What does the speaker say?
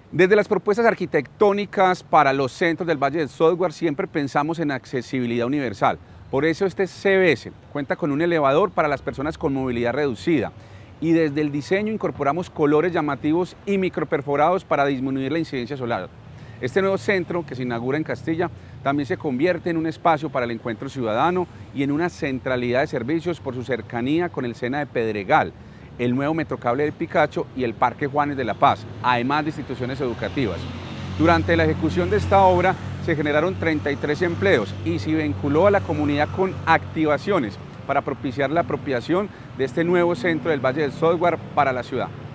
Desde las propuestas arquitectónicas para los centros del Valle del Software siempre pensamos en accesibilidad universal. Por eso este CBS cuenta con un elevador para las personas con movilidad reducida y desde el diseño incorporamos colores llamativos y microperforados para disminuir la incidencia solar. Este nuevo centro, que se inaugura en Castilla, también se convierte en un espacio para el encuentro ciudadano y en una centralidad de servicios por su cercanía con el SENA de Pedregal, el nuevo Metrocable de Picacho y el Parque Juanes de la Paz, además de instituciones educativas. Durante la ejecución de esta obra se generaron 33 empleos y se vinculó a la comunidad con activaciones para propiciar la apropiación de este nuevo centro del Valle del Software para la ciudad.